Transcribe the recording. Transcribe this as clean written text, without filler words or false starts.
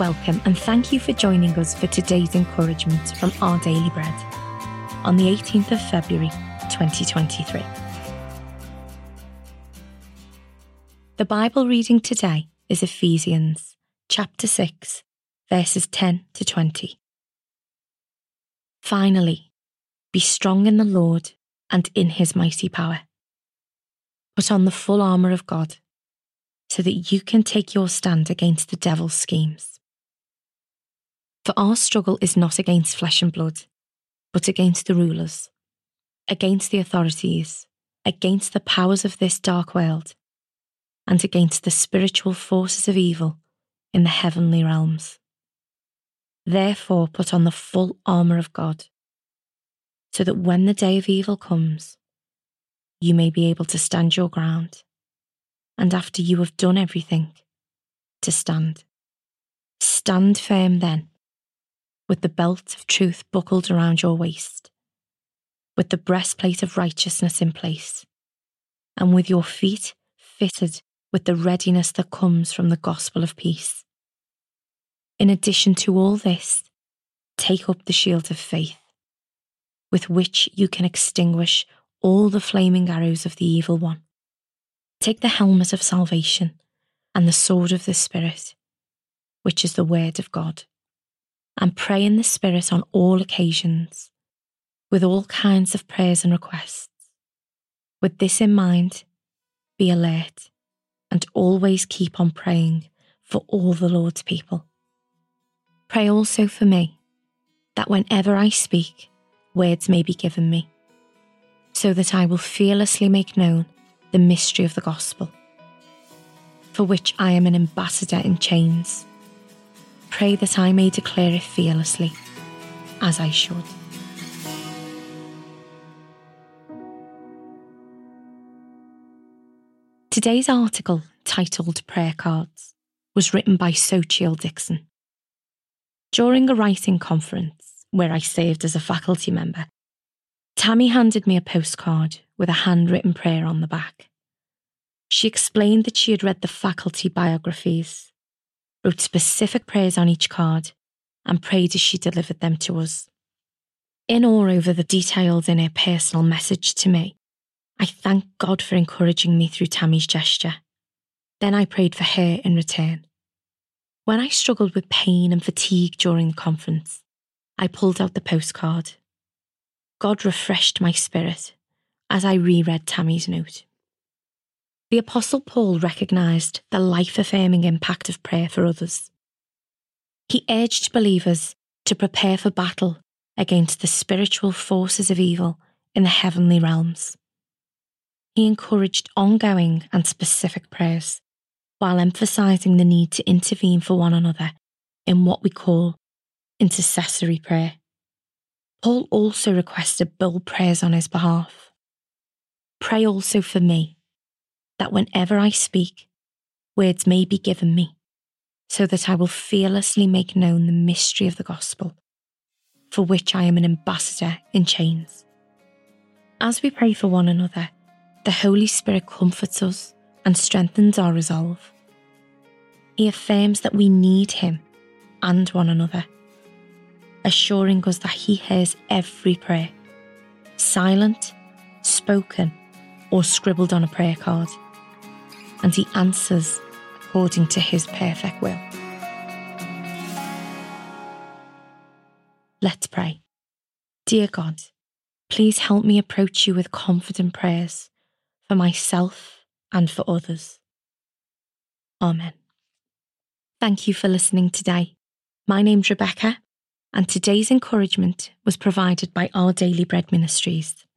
welcome and thank you for joining us for today's encouragement from Our Daily Bread on the 18th of February 2023. The Bible reading today is Ephesians chapter 6, verses 10 to 20. Finally, be strong in the Lord and in his mighty power. Put on the full armour of God, so that you can take your stand against the devil's schemes. For our struggle is not against flesh and blood, but against the rulers, against the authorities, against the powers of this dark world, and against the spiritual forces of evil in the heavenly realms. Therefore put on the full armour of God, so that when the day of evil comes, you may be able to stand your ground, and after you have done everything, to stand. Stand firm then, with the belt of truth buckled around your waist, with the breastplate of righteousness in place, and with your feet fitted with the readiness that comes from the gospel of peace. In addition to all this, take up the shield of faith, with which you can extinguish all the flaming arrows of the evil one. Take the helmet of salvation and the sword of the Spirit, which is the word of God, and pray in the Spirit on all occasions, with all kinds of prayers and requests. With this in mind, be alert and always keep on praying for all the Lord's people. Pray also for me, that whenever I speak, words may be given me, so that I will fearlessly make known the mystery of the gospel, for which I am an ambassador in chains. Pray that I may declare it fearlessly, as I should. Today's article, titled Prayer Cards, was written by Xochitl Dixon. During a writing conference where I served as a faculty member, Tammy handed me a postcard with a handwritten prayer on the back. She explained that she had read the faculty biographies, wrote specific prayers on each card, and prayed as she delivered them to us. In awe over the details in her personal message to me, I thanked God for encouraging me through Tammy's gesture. Then I prayed for her in return. When I struggled with pain and fatigue during the conference, I pulled out the postcard. God refreshed my spirit as I reread Tammy's note. The Apostle Paul recognised the life-affirming impact of prayer for others. He urged believers to prepare for battle against the spiritual forces of evil in the heavenly realms. He encouraged ongoing and specific prayers, while emphasising the need to intervene for one another in what we call intercessory prayer. Paul also requested bold prayers on his behalf. Pray also for me, that whenever I speak, words may be given me, so that I will fearlessly make known the mystery of the gospel, for which I am an ambassador in chains. As we pray for one another, the Holy Spirit comforts us and strengthens our resolve. He affirms that we need him and one another, assuring us that he hears every prayer, silent, spoken, or scribbled on a prayer card, and he answers according to his perfect will. Let's pray. Dear God, please help me approach you with confident prayers for myself and for others. Amen. Thank you for listening today. My name's Rebecca, and today's encouragement was provided by Our Daily Bread Ministries.